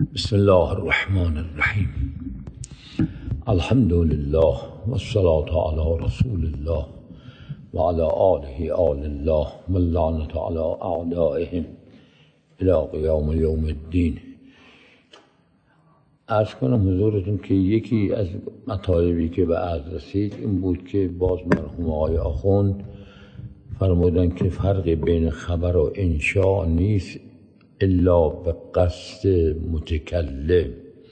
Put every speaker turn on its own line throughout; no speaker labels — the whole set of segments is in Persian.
بسم الله الرحمن الرحیم. الحمد لله والصلاة على رسول الله و علی آله آل الله و اللعنة علی اعدائهم الی قیام یوم الدین. عرض کنم حضورتون که یکی از مطالبی که به عرض رسید این بود که باز مرحوم آقای آخوند فرمودن که فرق بین خبر و انشا نیست الا به قصد متکلم.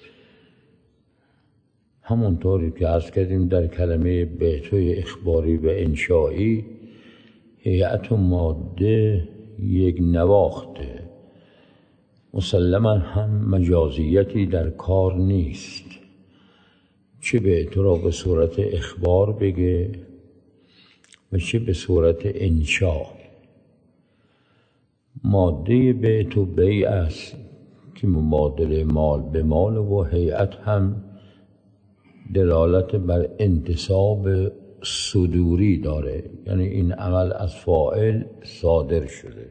همونطوری که عرض کردیم در کلمه بیتوی اخباری و انشایی هیئت و ماده یک نواخته، مسلما هم مجازیتی در کار نیست، چه بیتو را به صورت اخبار بگه و چه به صورت انشا. ماده بیت و بیع است که مبادله مال به مال و هیئت هم دلالت بر انتصاب صدوری داره، یعنی این عمل از فاعل صادر شده.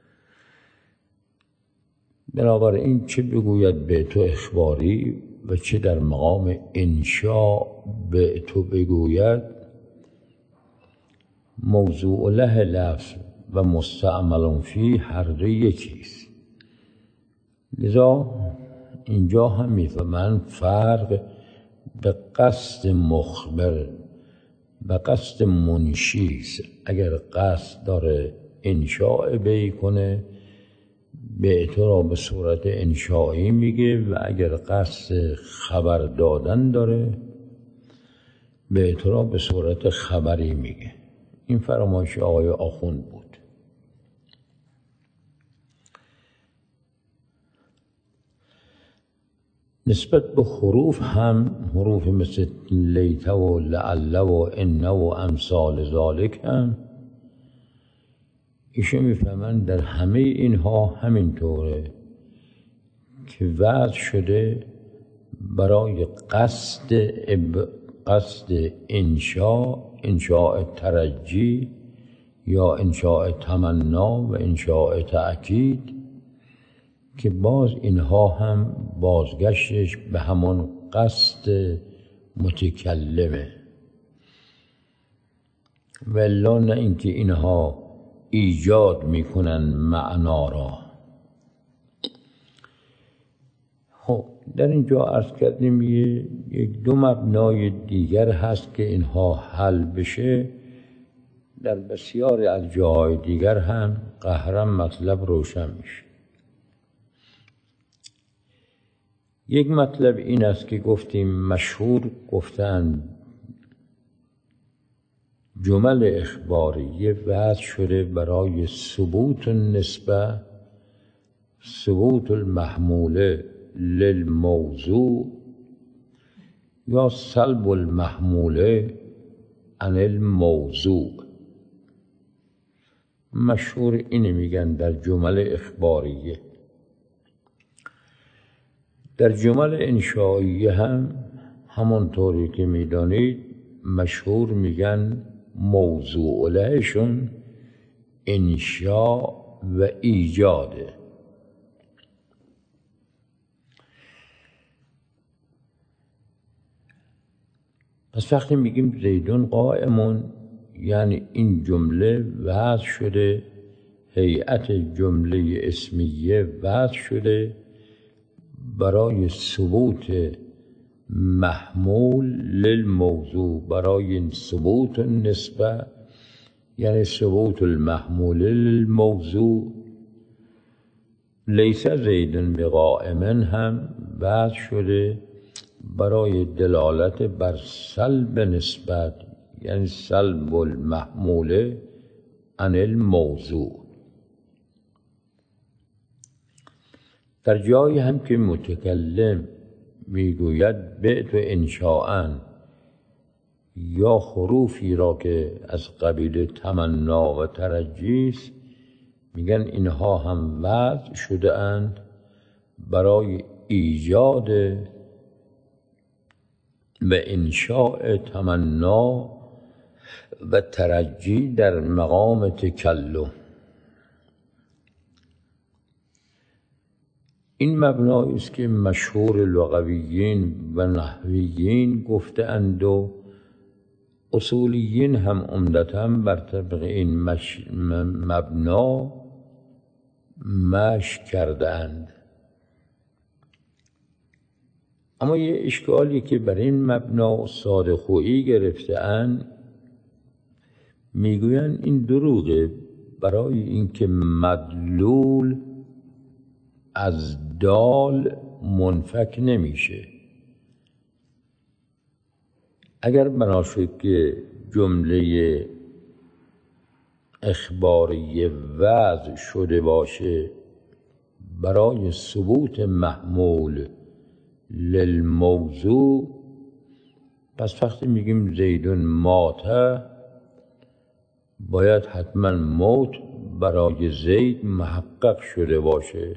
بنابراین چه بگوید بیت اخباری و چه در مقام انشا بیت بگوید، موضوع له لفظ و مستعمل فی هر دو یکیست. لذا اینجا هم میفهمن فرق به قصد مخبر و قصد منشیست. اگر قصد داره انشاء بی کنه بیت را به صورت انشایی میگه و اگر قصد خبر دادن داره بیت را به صورت خبری میگه. این فرمایش آقای آخوند بود. نسبت به حروف هم حروف مثل لیت و لعل و ان و امثال ذالک هم ایشون میفهمن در همه اینها همینطوره که وضع شده برای قصد انشاء ترجی یا انشاء تمنا و انشاء تأکید، که باز اینها هم بازگشتش به همون قصد متکلمه، ولی نه اینکه اینها ایجاد میکنن معنا را. خب در اینجا عرض کردیم یک دو مبنای دیگر هست که اینها حل بشه، در بسیاری از جاهای دیگر هم قهرا مطلب روشن میشه. یک مطلب این است که گفتیم مشهور گفتن جمل اخباریه وضع شده برای ثبوت النسبه، ثبوت المحموله للموضوع یا سلب المحموله عن الموضوع. مشهور اینه میگن در جمل اخباریه. در جمل انشائیه هم همونطوری که میدانید مشهور میگن موضوع لهشون انشاء و ایجاده. پس وقتی میگیم زیدون قائمون یعنی این جمله وضع شده، هیئت جمله اسمیه وضع شده برای ثبوت محمول للموضوع، برای ثبوت النسبه یعنی ثبوت المحمول للموضوع. لیس زیدن بقائمن هم وضع شده برای دلالت بر سلب نسبت یعنی سلب المحمول عن الموضوع. در جایی هم که متکلم میگوید بیت انشاءً یا حروفی را که از قبیل تمنا و ترجی است میگن اینها هم وضع شده اند برای ایجاد و انشاء تمنا و ترجی در مقام تکلم. این مبنایی است که مشهور لغویین و نحویین گفته‌اند و اصولیین هم عمدتاً بر طبق این مبنا مشی کرده‌اند. اما یه اشکالی که بر این مبنا ساده خویی گرفته‌اند، میگویند این دروغه، برای اینکه مدلول از دال منفک نمیشه. اگر بنا شد که جمله اخباری وضع شده باشه برای ثبوت محمول للموضوع، پس وقتی میگیم زیدون ماته، باید حتما موت برای زید محقق شده باشه،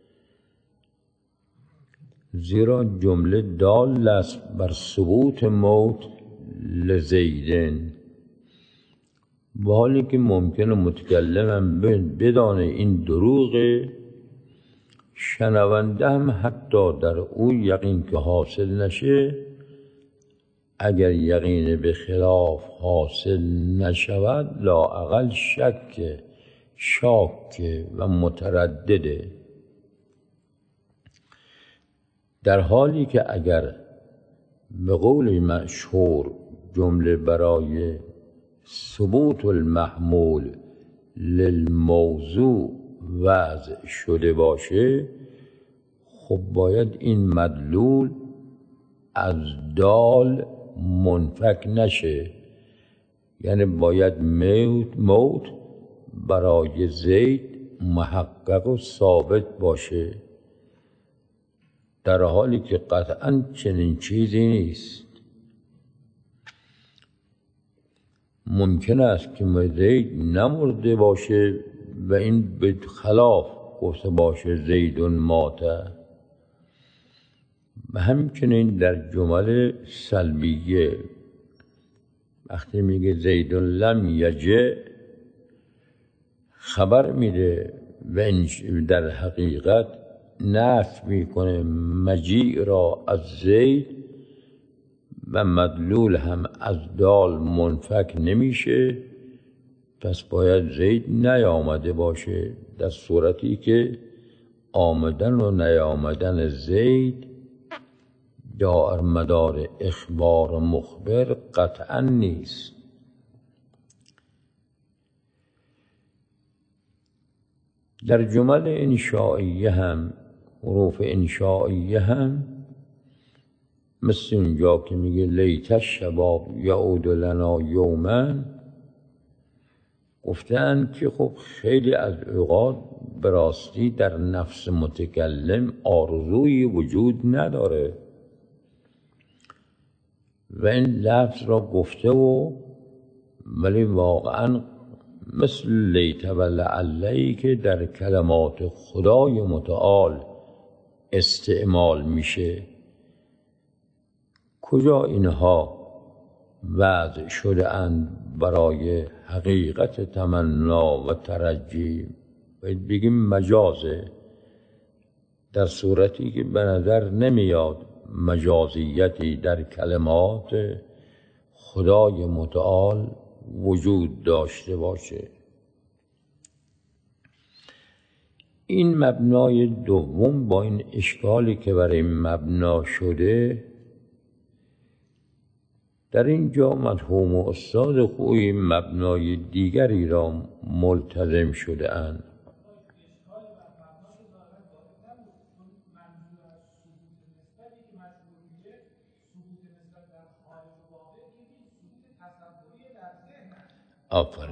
زیرا جمله دال است بر ثبوت موت لزیدن. و حالی که ممکنه متکلم بدانه این دروغه، شنونده هم حتی در او یقین که حاصل نشه، اگر یقین به خلاف حاصل نشود لااقل شاک و متردده. در حالی که اگر به قول مشهور جمله برای ثبوت المحمول للموضوع وضع شده باشه، خب باید این مدلول از دال منفک نشه، یعنی باید موت برای زید محقق و ثابت باشه، در حالی که قطعاً چنین چیزی نیست. ممکن است که زید نمرده باشه و این به خلاف گفته باشه زیدون ماته. و همچنین در جمل سلبیه وقتی میگه زیدون لم یجع، خبر میده و در حقیقت نفی میکنه مجیع را از زید، و مدلول هم از دال منفک نمیشه، پس باید زید نیامده باشه، در صورتی که آمدن و نیامدن زید در مدار اخبار مخبر قطعا نیست. در جمل انشائیه هم، حروف انشائیه هم، مثل اونجا که میگه لیت الشباب یعود لنا یوما، گفتن که خب خیلی از اوقات به راستی در نفس متکلم آرزویی وجود نداره و این لفظ را گفته ولی واقعا مثل لیت و لعلی که در کلمات خدای متعال استعمال میشه، کجا اینها وضع شده اند برای حقیقت تمنا و ترجی؟ باید بگیم مجازه، در صورتی که به نظر نمیاد مجازیتی در کلمات خدای متعال وجود داشته باشه. این مبنای دوم با این اشکالی که برای مبنا شده، در اینجا مرحوم استاد خویی مبنای دیگری را ملتزم شده اند. آفرین.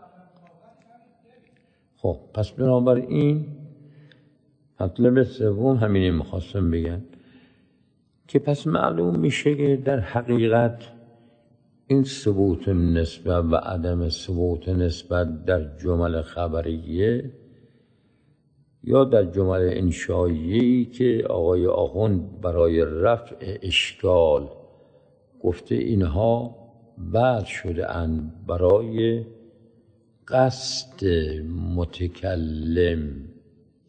خب پس بنابراین مطلب سوم همینه میخواستم بگم که پس معلوم میشه که در حقیقت این ثبوت نسبت و عدم ثبوت نسبت در جمل خبریه یا در جمل انشائیه‌ای که آقای آخوند برای رفع اشکال گفته اینها وضع شده اند برای قصد متکلم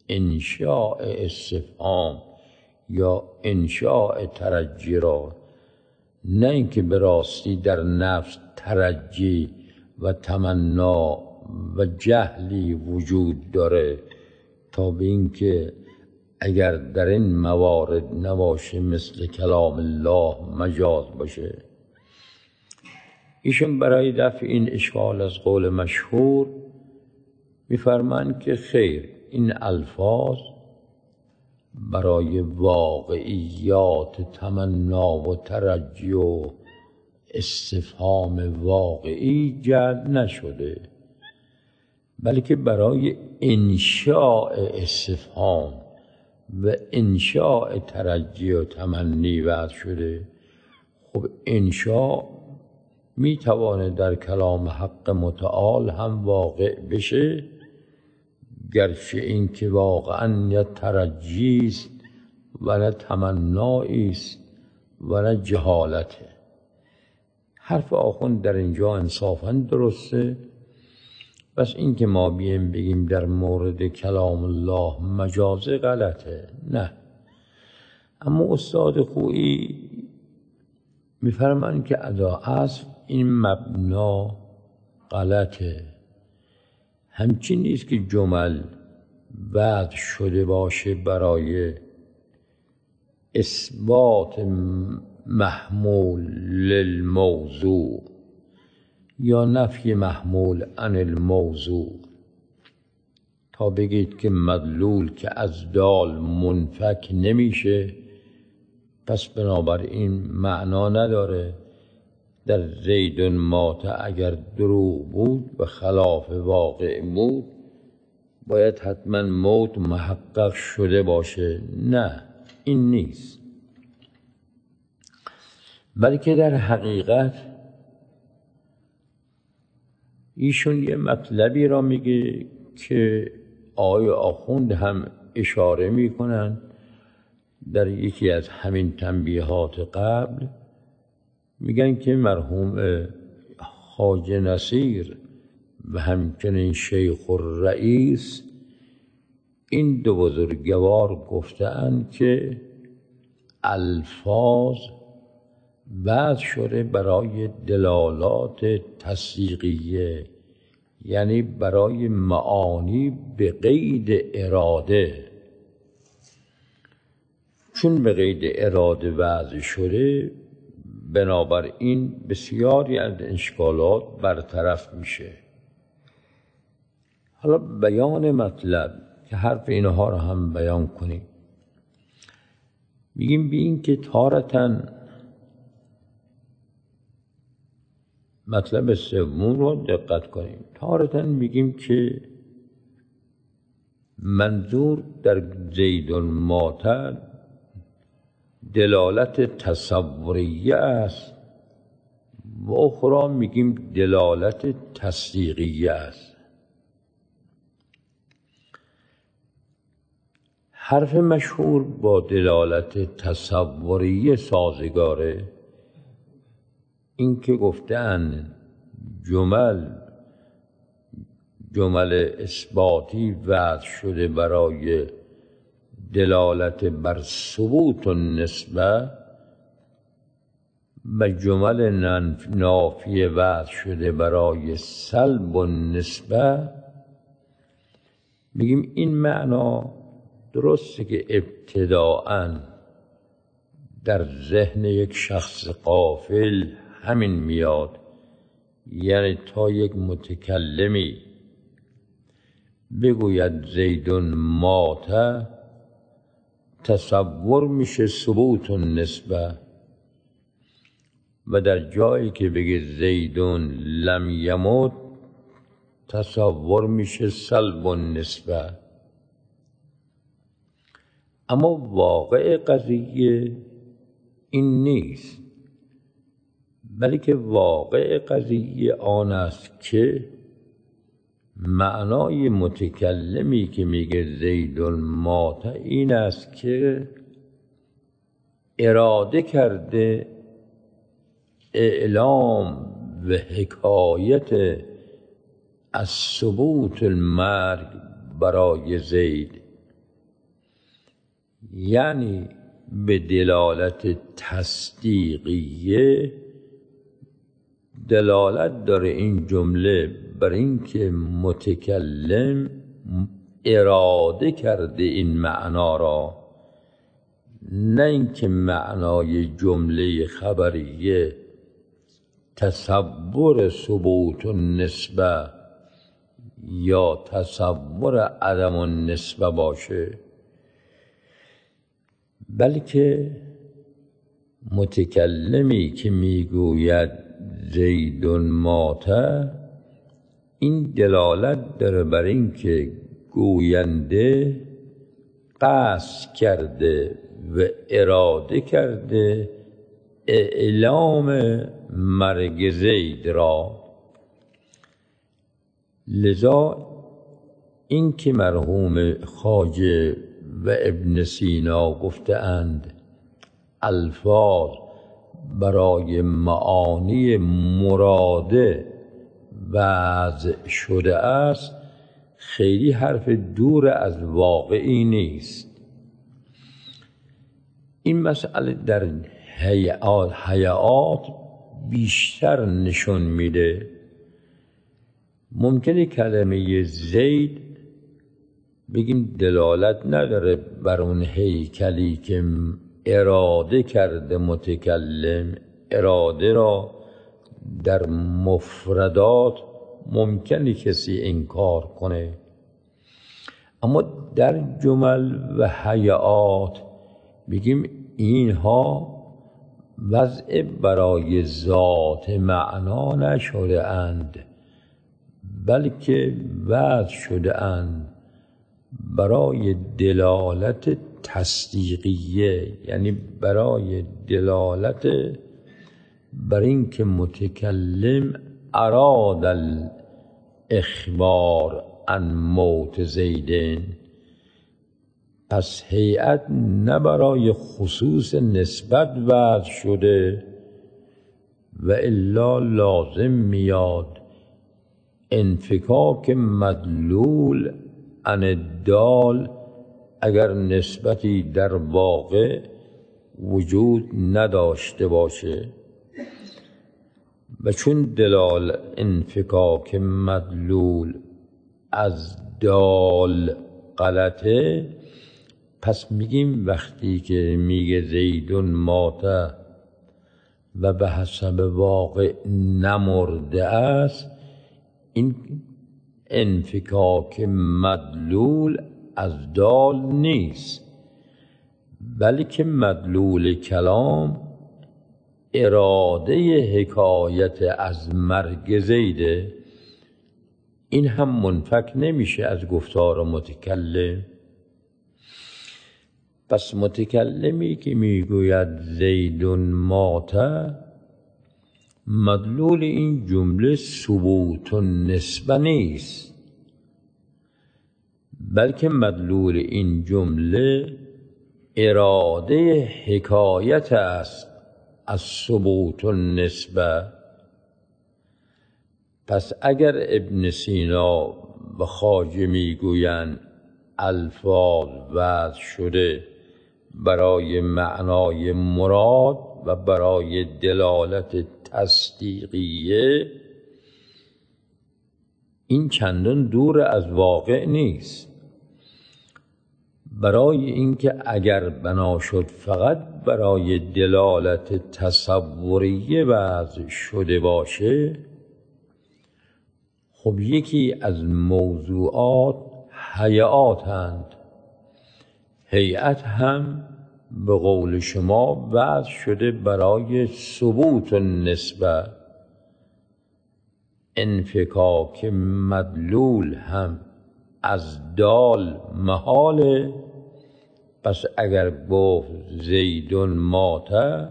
انشاء استفهام یا انشاء ترجی را، نه اینکه به راستی در نفس ترجی و تمنا و جهلی وجود داره تا به اینکه اگر در این موارد نباشه مثل کلام الله مجاز باشه. ایشون برای دفع این اشکال از قول مشهور میفرمایند که خیر، این الفاظ برای واقعیات تمنا و ترجی و استفهام واقعی جعل نشده، بلکه برای انشاء استفهام و انشاء ترجی و تمنی وضع شده. خب انشاء میتوانه در کلام حق متعال هم واقع بشه، گرچه این که واقعا نه ترجی است و نه تمنایی است و نه جهالته. حرف آخوند در اینجا انصافاً درسته، بس این که ما بیم بگیم در مورد کلام الله مجازه غلطه، نه. اما استاد خویی میفرمان که ادا اصل این مبنا غلطه. همچین نیست که جمل وضع شده باشه برای اثبات محمول للموضوع یا نفی محمول عن الموضوع، تا بگید که مدلول که از دال منفک نمیشه پس بنابراین معنا نداره. در زید مات اگر دروغ بود و خلاف واقع بود باید حتما موت محقق شده باشه. نه، این نیست، بلکه در حقیقت ایشون یه مطلبی را میگه که آقای آخوند هم اشاره میکنن در یکی از همین تنبیهات قبل. میگن که مرحوم خواجه نصیر و همچنین شیخ الرئیس این دو بزرگوار گفتند که الفاظ وضع شده برای دلالات تصدیقیه، یعنی برای معانی به قید اراده. چون به قید اراده وضع شده بنابراین بسیاری از اشکالات برطرف میشه. حالا بیان مطلب که حرف اینها رو هم بیان کنیم. میگیم به این که تارتن مطلب سوم رو دقت کنیم. تارتن میگیم که منظور در زید مات دلالت تصوریه است و اخرى میگیم دلالت تصدیقیه است. حرف مشهور با دلالت تصوریه سازگاره. این که گفتن جمل اثباتی وضع شده برای دلالت بر ثبوت النسبه و جمل نافیه وضع شده برای سلب النسبه، میگیم این معنا درسته که ابتداءً در ذهن یک شخص غافل همین میاد، یعنی تا یک متکلمی بگوید زید مات تصور میشه ثبوت النسبه، و در جایی که بگه زید لم یموت تصور میشه سلب النسبه. اما واقع قضیه این نیست، بلکه واقع قضیه آن است که معنای متکلمی که میگه زید مات این است که اراده کرده اعلام و حکایت از ثبوت المرگ برای زید، یعنی به دلالت تصدیقیه دلالت داره این جمله بر اینکه متکلم اراده کرده این معنا را، نه اینکه معنای جمله خبریه تصور ثبوت النسبه یا تصور عدم النسبه باشه، بلکه متکلمی که میگوید زید مات، این دلالت داره بر اینکه گوینده قصد کرده و اراده کرده اعلام مرگ زید را. لذا این که مرحوم خواجه و ابن سینا گفتند الفاظ برای معانی مراده وضع شده است، خیلی حرف دور از واقعی نیست. این مسئله در هیئات بیشتر نشون میده. ممکنه کلمه زید بگیم دلالت نداره بر اون هیکلی که اراده کرده متکلم. اراده را در مفردات ممکنه کسی انکار کنه، اما در جمل و هیئات بگیم اینها وضع برای ذات معنا نشده اند، بلکه وضع شده اند برای دلالت تصدیقیه، یعنی برای دلالت بر این که متکلم اراد الاخبار عن موت زیدن. پس هیئت نه برای خصوص نسبت وضع شده و الا لازم میاد انفکاک مدلول عن الدال اگر نسبتی در واقع وجود نداشته باشه، و چون انفکاک مدلول از دال غلطه، پس میگیم وقتی که میگه زیدون مات و به حسب واقع نمرده است، این انفکاک مدلول از دال نیست، بلکه مدلول کلام اراده حکایت از مرگ زیده. این هم منفک نمیشه از گفتار متکلم. پس متکلمی که میگوید زیدون مات، مدلول این جمله ثبوت النسبه نیست، بلکه مدلول این جمله اراده حکایت است از ثبوت النسبه. پس اگر ابن سینا و خواجه میگویند الفاظ وضع شده برای معنای مراد و برای دلالت تصدیقیه، این چندان دور از واقع نیست. برای اینکه اگر بنا شد فقط برای دلالت تصوریه وضع شده باشه، خب یکی از موضوعات هیئاتند. هیئت هم به قول شما وضع شده برای ثبوت النسبه. انفکاک مدلول هم از دال محاله. پس اگر گفت زیدون مات،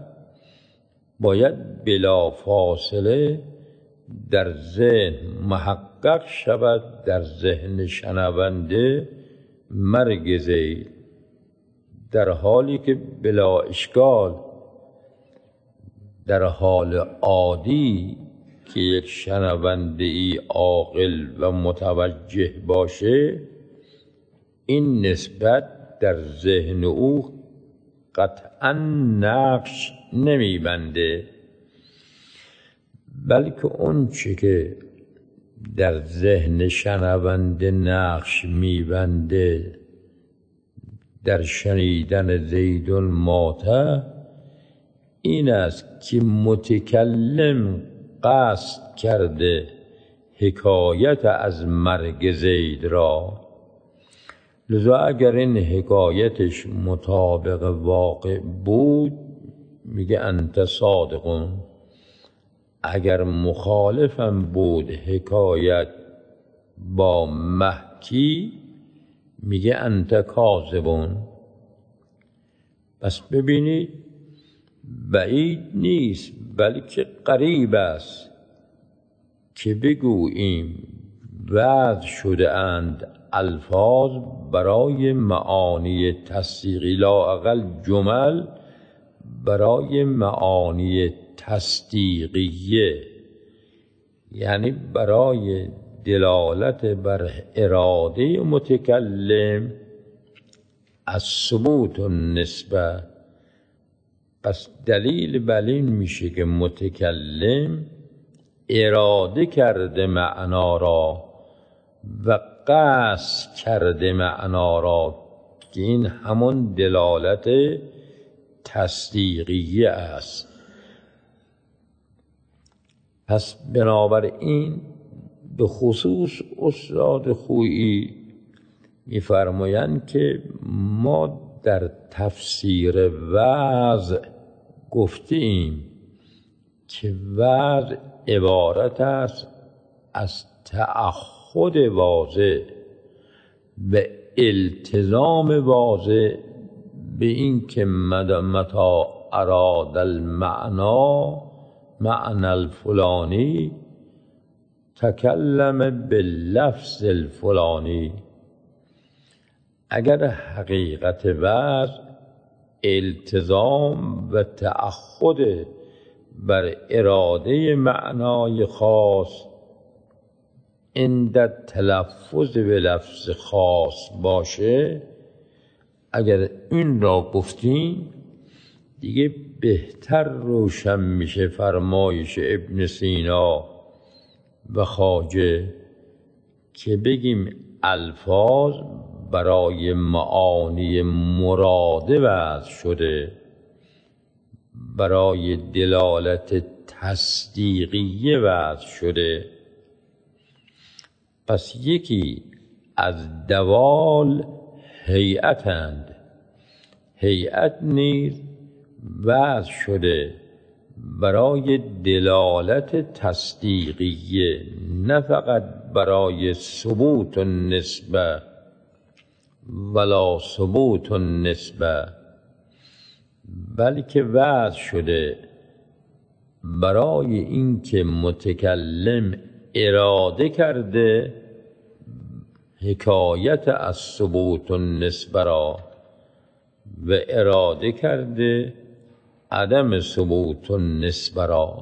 باید بلا فاصله در ذهن محقق شود، در ذهن شنونده، مرگ زید، در حالی که بلا اشکال در حال عادی که یک شنونده ای عاقل و متوجه باشه، این نسبت در ذهن او قطعا نقش نمیبنده، بلکه اون چه که در ذهن شنونده نقش میبنده در شنیدن زید مات این است که متکلم قصد کرده حکایت از مرگ زید را، لذا اگر این حکایتش مطابق واقع بود میگه انت صادقون، اگر مخالفم بود حکایت با محکی میگه انت کاذبون. پس ببینید بعید نیست بلکه قریب است که بگوییم وضع شده اند الفاظ برای معانی تصدیقی، لااقل جمل برای معانی تصدیقیه، یعنی برای دلالت بر اراده متکلم از ثبوت النسبه. پس دلیل بر این میشه که متکلم اراده کرده معنا را و قصد کرده معنا را که این همون دلالت تصدیقیه است. پس بنابراین به خصوص استاد خویی می‌فرمایند که ما در تفسیر وضع گفتیم که وضع عبارت است از تعهد واضح و التزام واضح به این که متى اراد المعنا معنى الفلانی تکلم باللفظ الفلانی. اگر حقیقت وضع التزام و تعهد بر اراده معنای خاص عند تلفظ به لفظ خاص باشه، اگر این را گفتیم دیگه بهتر روشن میشه فرمایش ابن سینا و خواجه که بگیم الفاظ برای معانی مراده وضع شده، برای دلالت تصدیقیه وضع شده. پس یکی از دوال هیئتند، هیئت نیز وضع شده برای دلالت تصدیقیه، نه فقط برای ثبوت النسبه ولا ثبوت النسبه، بلکه وضع شده برای اینکه متکلم اراده کرده حکایت از ثبوت النسبه را و اراده کرده عدم ثبوت النسبه را.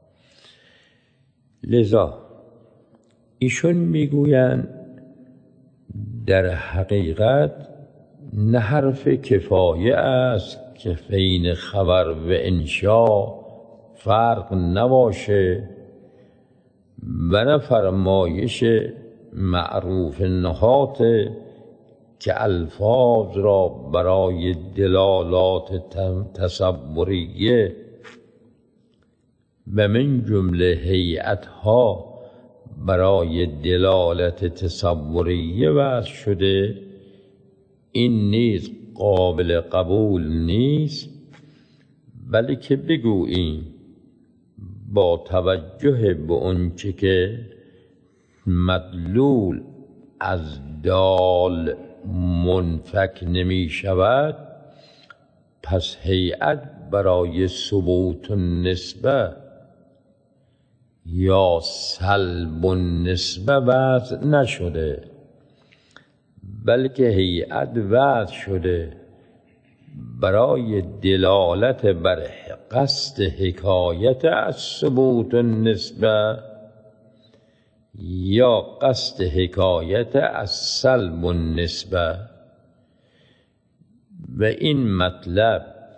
لذا ایشون میگویند در حقیقت نه حرف کفایه است که بین خبر و انشا فرق نباشه و نه فرمایش معروف نهات که الفاظ را برای دلالات تصوریه و من جمله هیئتها برای دلالت تصوریه وضع شده، این نیز قابل قبول نیست، بلکه بگوییم با توجه به اونچه که مدلول از دال منفک نمی شود، پس هیئت برای ثبوت النسبه یا سلب النسبه وضع نشده، بلکه هیئت وضع شده برای دلالت بر قصد حکایت از ثبوت النسبه یا قصد حکایت از سلب النسبه. و این مطلب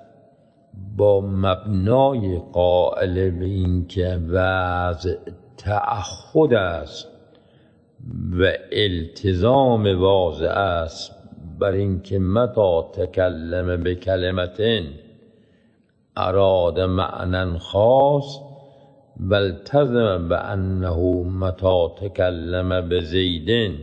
با مبنای قائل به این که وضع تعهد است و التزام واضح است بر این که متى تکلم به کلمتین اراد معنی خاص و التزم به انه متى تکلم به زیدین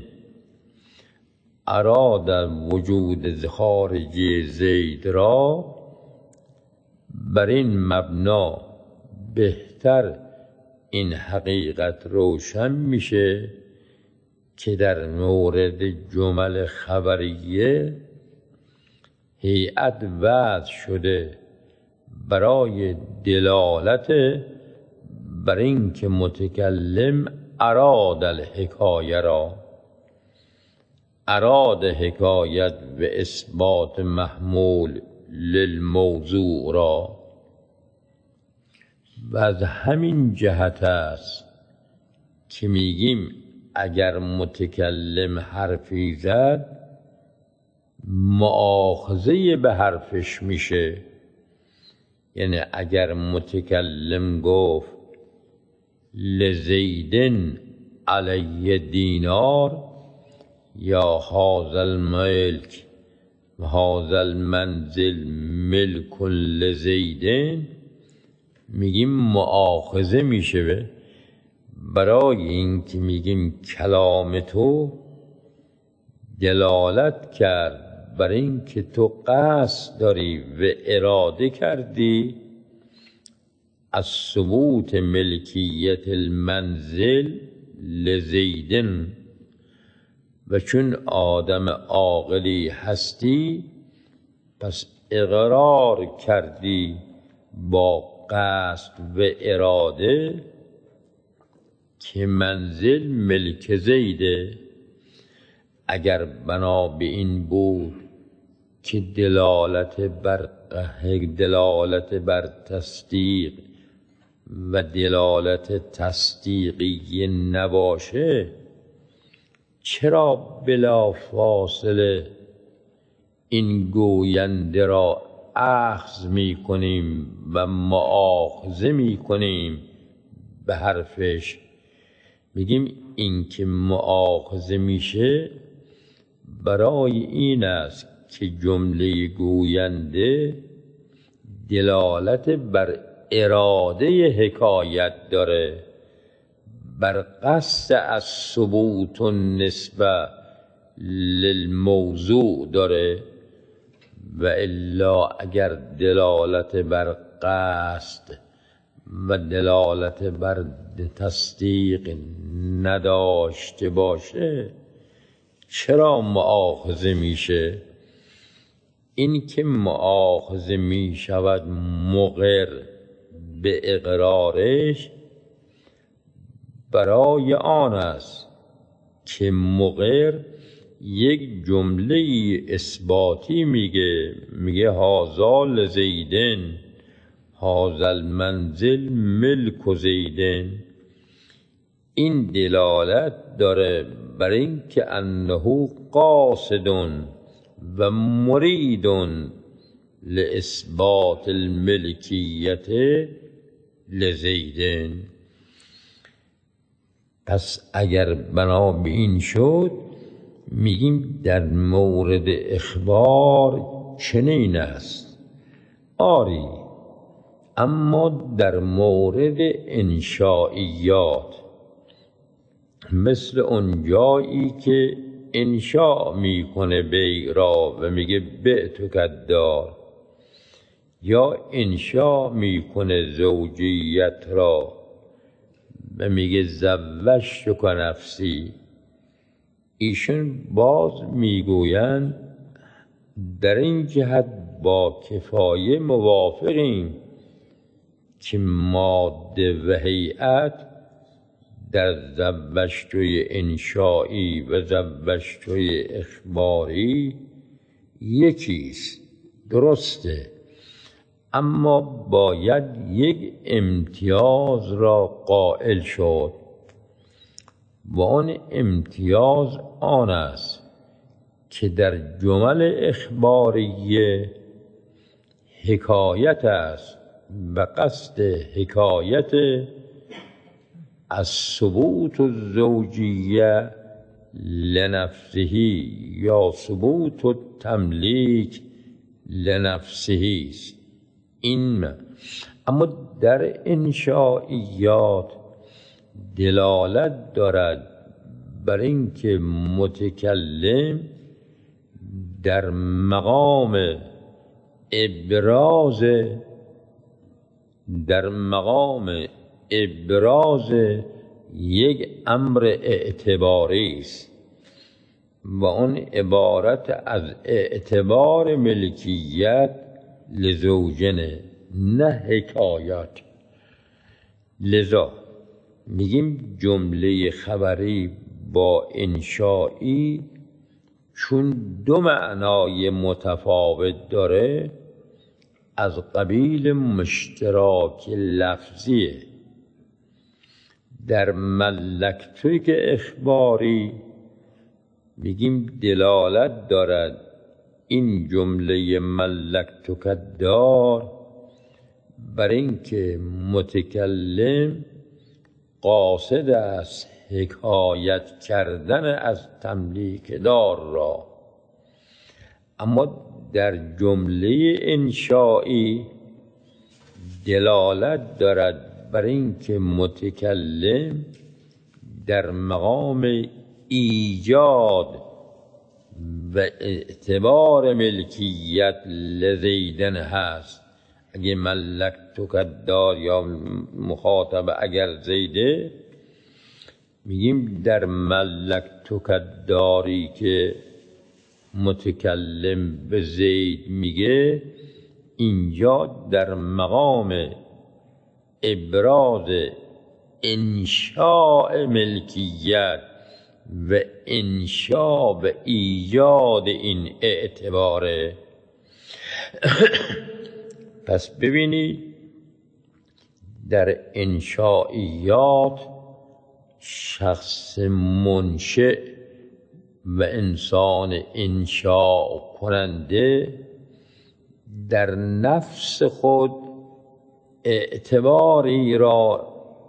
اراد وجود خارجی زید را، بر این مبنا بهتر این حقیقت روشن میشه که در مورد جمل خبریه هیئت وضع شده برای دلالت بر این که متکلم اراد الحکایه را، اراد حکایت و اثبات محمول للموضوع را. و از همین جهت است که میگیم اگر متکلم حرفی زد مؤاخذه به حرفش میشه. یعنی اگر متکلم گفت لزیدن علی دینار یا هذا الملک و هذا المنزل ملک لزیدن، میگیم مؤاخذه میشه برای این که میگیم کلام تو دلالت کرد بر این که تو قصد داری و اراده کردی از ثبوت ملکیت المنزل لزیدن، و چون آدم عاقلی هستی پس اقرار کردی با قصد و اراده که منزل ملک زیده. اگر بنا به این بود که دلالت بر تصدیق و دلالت تصدیقی نباشه، چرا بلا فاصله این گوینده را اخذ می کنیم و مؤاخذه می کنیم به حرفش؟ میگیم این که مؤاخذه میشه برای این است که جمله گوینده دلالت بر اراده حکایت داره، بر قصد از ثبوت و نسبه للموضوع داره. و الا اگر دلالت بر قصد و دلالت بر تصدیق نداشته باشه چرا مؤاخذه میشه؟ این که مؤاخذه میشود مقر به اقرارش برای آن است که مقر یک جمله اثباتی میگه هذا لزیدن هذا المنزل ملک زیدن. این دلالت داره بر این که انه قاصد و مرید لاثبات الملکیت لزیدن. پس اگر بنا به این شد میگیم در مورد اخبار چنین است آری، اما در مورد انشائیات مثل اون جایی که انشاء میکنه بی را و میگه بعتک الدار، یا انشاء میکنه زوجیت را و میگه زوجتک نفسی، ایشون باز میگویند در این جهت با کفایه موافقیم که ماده و هیئت در زوجتوی انشایی و زوجتوی اخباری یکیست، درسته، اما باید یک امتیاز را قائل شد و آن امتیاز آن است که در جمل اخباریه حکایت است به قصد حکایت از ثبوت الزوجیه لنفسه یا ثبوت التملیک لنفسه است. این اما در انشائیات دلالت دارد بر اینکه متکلم در مقام ابراز یک امر اعتباری است و اون عبارت از اعتبار ملکیت لزوجنه، نه حکایت. لذا میگیم جمله خبری با انشایی چون دو معنای متفاوت داره از قبیل مشترک لفظیه. در ملکتوی که اخباری میگیم دلالت دارد این جمله ملکتوک الدار بر اینکه متکلم قاصد است حکایت کردن از تملیک دار را. اما در جمله انشایی دلالت دارد بر اینکه متکلم در مقام ایجاد و اعتبار ملکیت لزیدن هست. اگه ملکتوک الدار یا مخاطب اگر زیده، میگیم در ملکتوک الداری که متکلم به زید میگه، اینجا در مقام ابراز انشاء ملکیت و انشاء و ایجاد این اعتباره. پس ببینید در انشائیات شخص منشئ و انسان انشاء کننده در نفس خود اعتباری را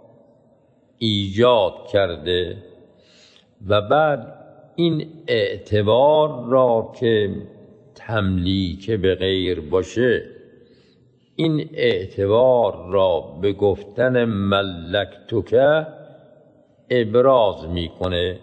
ایجاد کرده و بعد این اعتبار را که تملیک به غیر باشه، این اعتبار را به گفتن ملکتوکه ابراز میکنه.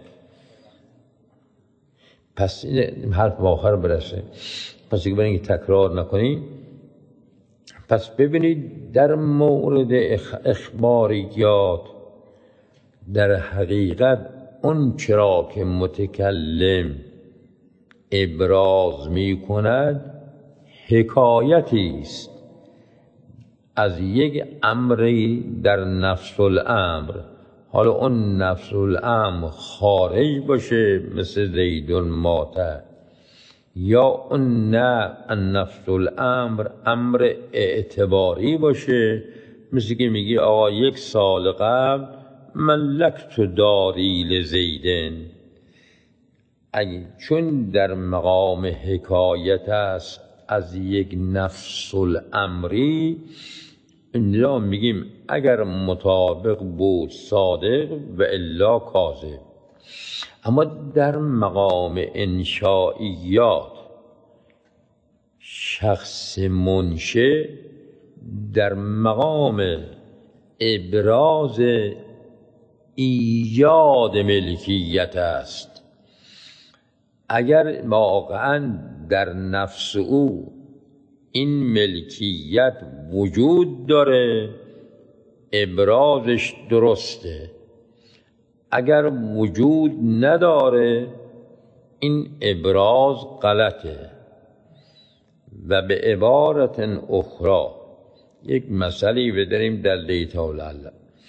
پس این حرف به آخر برسه، پس دیگه برای اینکه تکرار نکنیم. پس ببینید در مورد اخباریات در حقیقت اون چرا که متکلم ابراز می کند حکایتی است از یک امری در نفس الامر. حالا اون نفس الامر خارج باشه مثل زید مات، یا اون نه نفس الامر امر اعتباری باشه، مثل که میگی آقا 1 سال قبل ملکت داری لزیدن. چون در مقام حکایت است از یک نفس الامری، اینجا میگیم اگر مطابق بود صادق و الا کاذب. اما در مقام انشائیات شخص منشئ در مقام ابراز ایجاد ملکیت است. اگر واقعا در نفس او این ملکیت وجود داره ابرازش درسته، اگر وجود نداره این ابراز غلطه. و به عبارت اخرى یک مسئله بداریم در لیتا و لعل.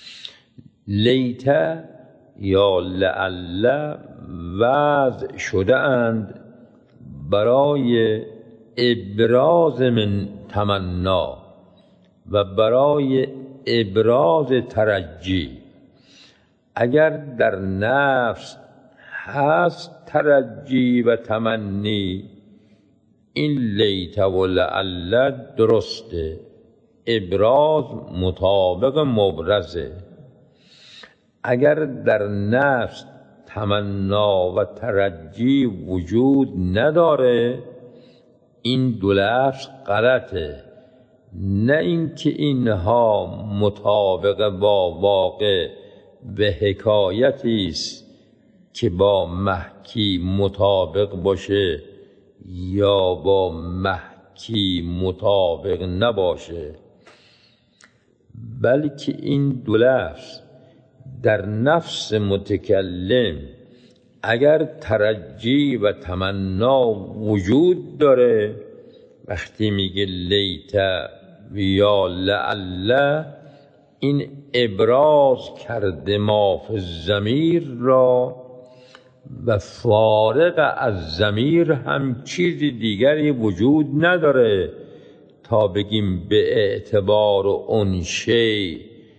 لیتا یا لعل وضع شده اند برای ابراز من تمنا و برای ابراز ترجی. اگر در نفس هست ترجی و تمنی، این لیت و لعل درسته، ابراز مطابق مبرزه. اگر در نفس تمنا و ترجی وجود نداره، این دو لفظ غلطه. نه اینکه اینها مطابق با واقع به حکایتی است که با محکی مطابق باشه یا با محکی مطابق نباشه، بلکه این دو لفظ در نفس متکلم اگر ترجی و تمنا وجود داره، وقتی میگه لیت یا لعل، این ابراز کرده ما فی الضمیر را و فارغ از ضمیر هم چیز دیگری وجود نداره تا بگیم به اعتبار اون شی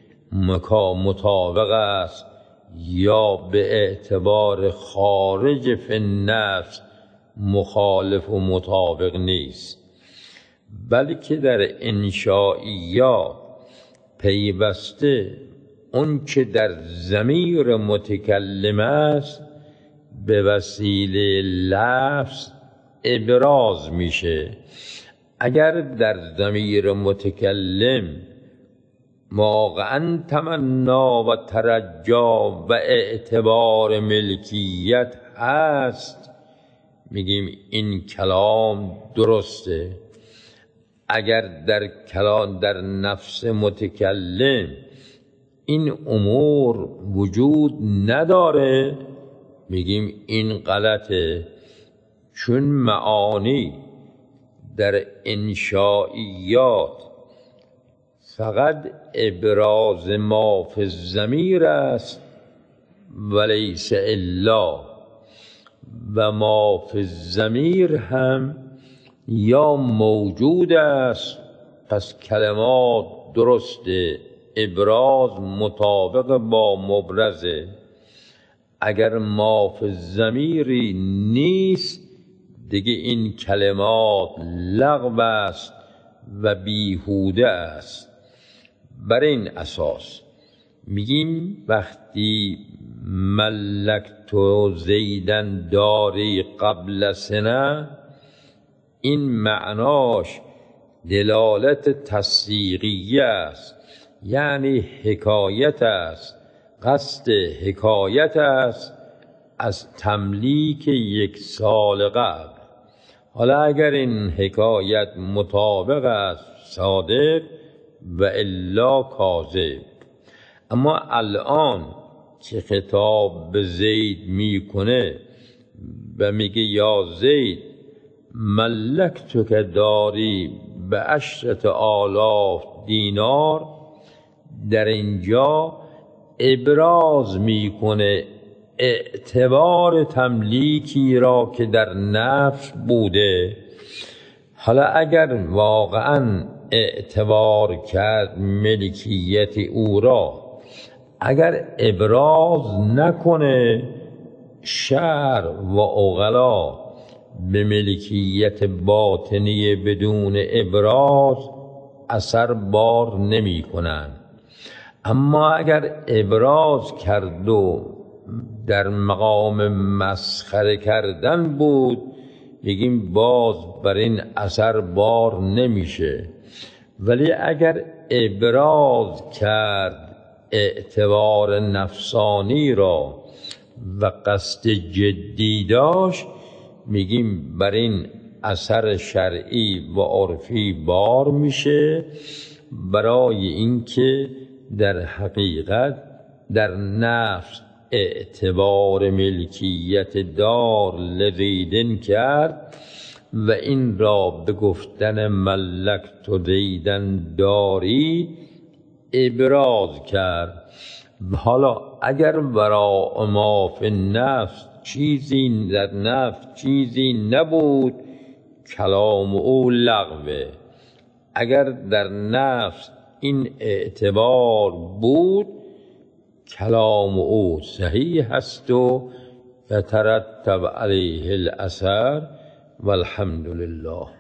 مطابق است یا به اعتبار خارج فی النفس مخالف و مطابق نیست. بلکه در انشائیات پیوسته اون که در ضمیر متکلم است به وسیله لفظ ابراز میشه. اگر در ضمیر متکلم واقعا تمنا و ترجا و اعتبار ملکیت هست، میگیم این کلام درسته. اگر در کلام در نفس متکلم این امور وجود نداره، میگیم این غلطه. چون معانی در انشائیات فقط ابراز ما فی الضمیر است ولیس الا، و ما فی الضمیر هم یا موجود است، پس کلمات درسته، ابراز مطابق با مبرزه. اگر ما فی الضمیری نیست، دیگه این کلمات لغو است و بیهوده است. بر این اساس میگیم وقتی ملکتو زیدن داری قبل سنه، این معناش دلالت تصدیقیه است، یعنی حکایت است، قصد حکایت است از تملیک 1 سال قبل. حالا اگر این حکایت مطابق است صادق و الا کاذب. اما الان که خطاب به زید میکنه و میگه یا زید ملکتو که داری به 10,000 دینار، در اینجا ابراز میکنه اعتبار تملیکی را که در نفس بوده. حالا اگر واقعا اعتبار کرد ملکیت او را، اگر ابراز نکنه، شعر و عقلا به ملکیت باطنی بدون ابراز اثر بار نمی کنند. اما اگر ابراز کرد و در مقام مسخره کردن بود، بگیم باز بر این اثر بار نمیشه. ولی اگر ابراز کرد اعتبار نفسانی را و قصد جدی داشت، میگیم بر این اثر شرعی و عرفی بار میشه، برای اینکه در حقیقت در نفس اعتبار ملکیت دار لزیدن کرد و این را به گفتن ملکت زیدن داری ابراز کرد. حالا اگر وراء ما فی النفس چیزی در نفس چیزی نبود، کلام او لغوه. اگر در نفس این اعتبار بود، کلام او صحیح هست و ترتب علیه الاثر والحمد لله.